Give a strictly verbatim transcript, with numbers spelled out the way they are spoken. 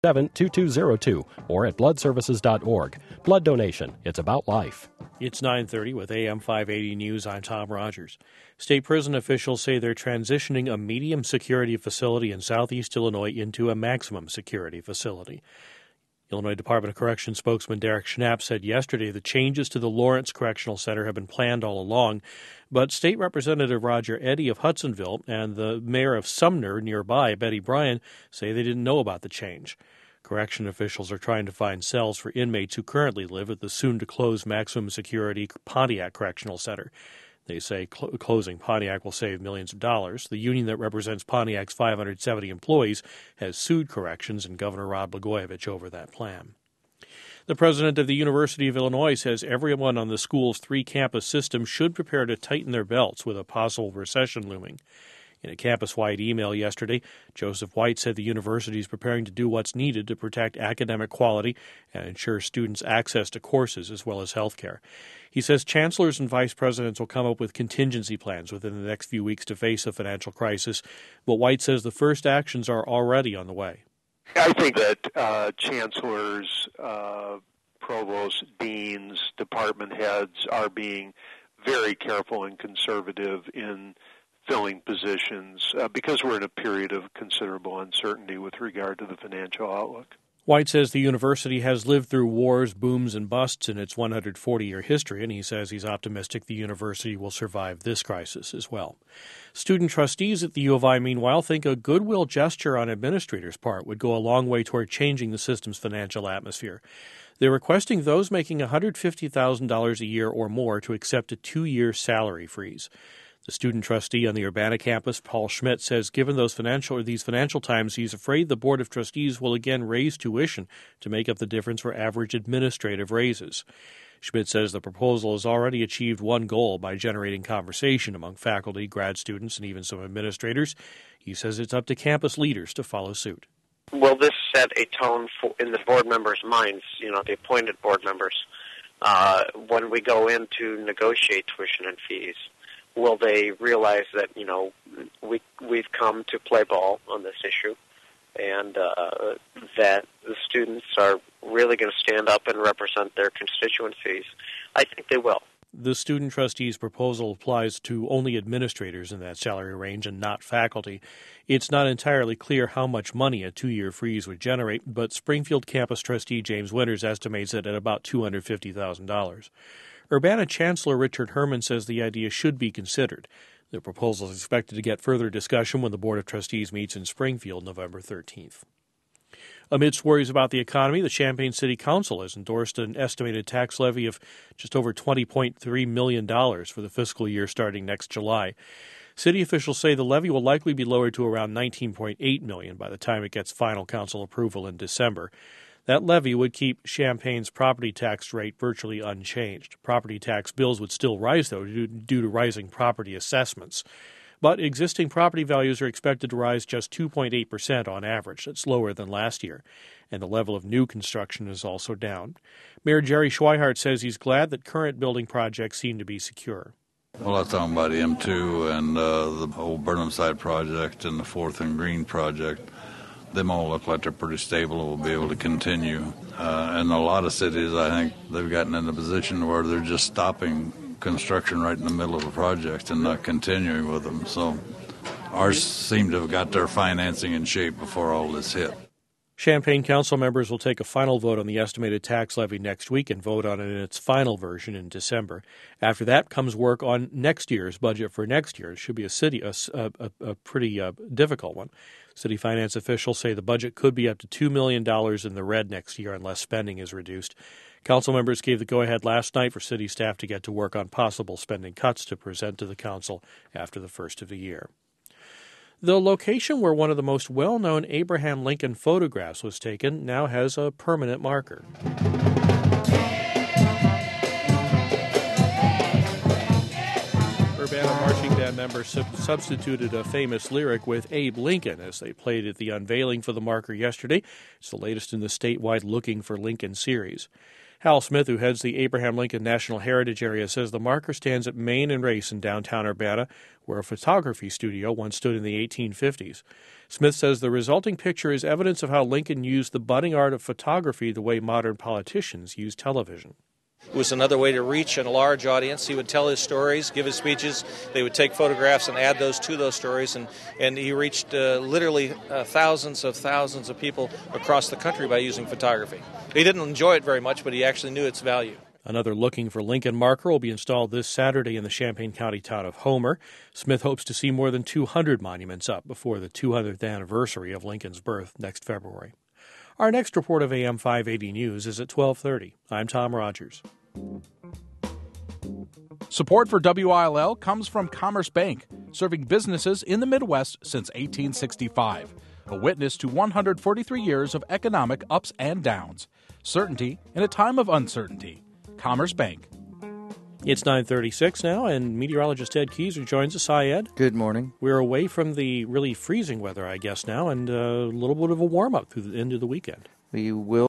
seven two two zero two or at blood services dot org. Blood donation. It's about life. It's nine thirty with A M five eighty News. I'm Tom Rogers. State prison officials say they're transitioning a medium security facility in southeast Illinois into a maximum security facility. Illinois Department of Corrections spokesman Derek Schnapp said yesterday the changes to the Lawrence Correctional Center have been planned all along, but State Representative Roger Eddy of Hudsonville and the mayor of Sumner nearby, Betty Bryan, say they didn't know about the change. Correction officials are trying to find cells for inmates who currently live at the soon-to-close maximum security Pontiac Correctional Center. They say cl- closing Pontiac will save millions of dollars. The union that represents Pontiac's five hundred seventy employees has sued Corrections and Governor Rod Blagojevich over that plan. The president of the University of Illinois says everyone on the school's three-campus system should prepare to tighten their belts with a possible recession looming. In a campus-wide email yesterday, Joseph White said the university is preparing to do what's needed to protect academic quality and ensure students' access to courses as well as health care. He says chancellors and vice presidents will come up with contingency plans within the next few weeks to face a financial crisis, but White says the first actions are already on the way. I think that uh, chancellors, uh, provosts, deans, department heads are being very careful and conservative in filling positions uh, because we're in a period of considerable uncertainty with regard to the financial outlook. White says the university has lived through wars, booms, and busts in its one hundred forty year history, and he says he's optimistic the university will survive this crisis as well. Student trustees at the U of I, meanwhile, think a goodwill gesture on administrators' part would go a long way toward changing the system's financial atmosphere. They're requesting those making one hundred fifty thousand dollars a year or more to accept a two-year salary freeze. The student trustee on the Urbana campus, Paul Schmidt, says given those financial or these financial times, he's afraid the Board of Trustees will again raise tuition to make up the difference for average administrative raises. Schmidt says the proposal has already achieved one goal by generating conversation among faculty, grad students, and even some administrators. He says it's up to campus leaders to follow suit. Will this set a tone for, in the board members' minds, you know, the appointed board members, uh, when we go in to negotiate tuition and fees? Will they realize that, you know, we, we've come to play ball on this issue and uh, that the students are really going to stand up and represent their constituencies? I think they will. The student trustees' proposal applies to only administrators in that salary range and not faculty. It's not entirely clear how much money a two-year freeze would generate, but Springfield campus trustee James Winters estimates it at about two hundred fifty thousand dollars. Urbana Chancellor Richard Herman says the idea should be considered. The proposal is expected to get further discussion when the Board of Trustees meets in Springfield November thirteenth. Amidst worries about the economy, the Champaign City Council has endorsed an estimated tax levy of just over twenty point three million dollars for the fiscal year starting next July. City officials say the levy will likely be lowered to around nineteen point eight million dollars by the time it gets final council approval in December. That levy would keep Champaign's property tax rate virtually unchanged. Property tax bills would still rise, though, due to rising property assessments. But existing property values are expected to rise just two point eight percent on average. That's lower than last year. And the level of new construction is also down. Mayor Jerry Schweihart says he's glad that current building projects seem to be secure. Well, I'm talking about M two and uh, the whole Burnhamside project and the Fourth and Green project. Them all look like they're pretty stable and will be able to continue. Uh, and a lot of cities, I think, they've gotten in a position where they're just stopping construction right in the middle of a project and not continuing with them. So ours seem to have got their financing in shape before all this hit. Champaign council members will take a final vote on the estimated tax levy next week and vote on it in its final version in December. After that comes work on next year's budget for next year. It should be a city a, a, a pretty uh, difficult one. City finance officials say the budget could be up to two million dollars in the red next year unless spending is reduced. Council members gave the go-ahead last night for city staff to get to work on possible spending cuts to present to the council after the first of the year. The location where one of the most well-known Abraham Lincoln photographs was taken now has a permanent marker. Urbana marching band members sub- substituted a famous lyric with Abe Lincoln as they played at the unveiling for the marker yesterday. It's the latest in the statewide Looking for Lincoln series. Hal Smith, who heads the Abraham Lincoln National Heritage Area, says the marker stands at Main and Race in downtown Urbana, where a photography studio once stood in the eighteen fifties. Smith says the resulting picture is evidence of how Lincoln used the budding art of photography the way modern politicians use television. It was another way to reach a large audience. He would tell his stories, give his speeches. They would take photographs and add those to those stories. And, and he reached uh, literally uh, thousands of thousands of people across the country by using photography. He didn't enjoy it very much, but he actually knew its value. Another Looking for Lincoln marker will be installed this Saturday in the Champaign County town of Homer. Smith hopes to see more than two hundred monuments up before the two hundredth anniversary of Lincoln's birth next February. Our next report of A M five eighty News is at twelve thirty. I'm Tom Rogers. Support for W I L L comes from Commerce Bank, serving businesses in the Midwest since eighteen sixty-five. A witness to one hundred forty-three years of economic ups and downs. Certainty in a time of uncertainty. Commerce Bank. It's nine thirty-six now, and meteorologist Ed Keyser joins us. Hi, Ed. Good morning. We're away from the really freezing weather, I guess, now, and a little bit of a warm-up through the end of the weekend. We will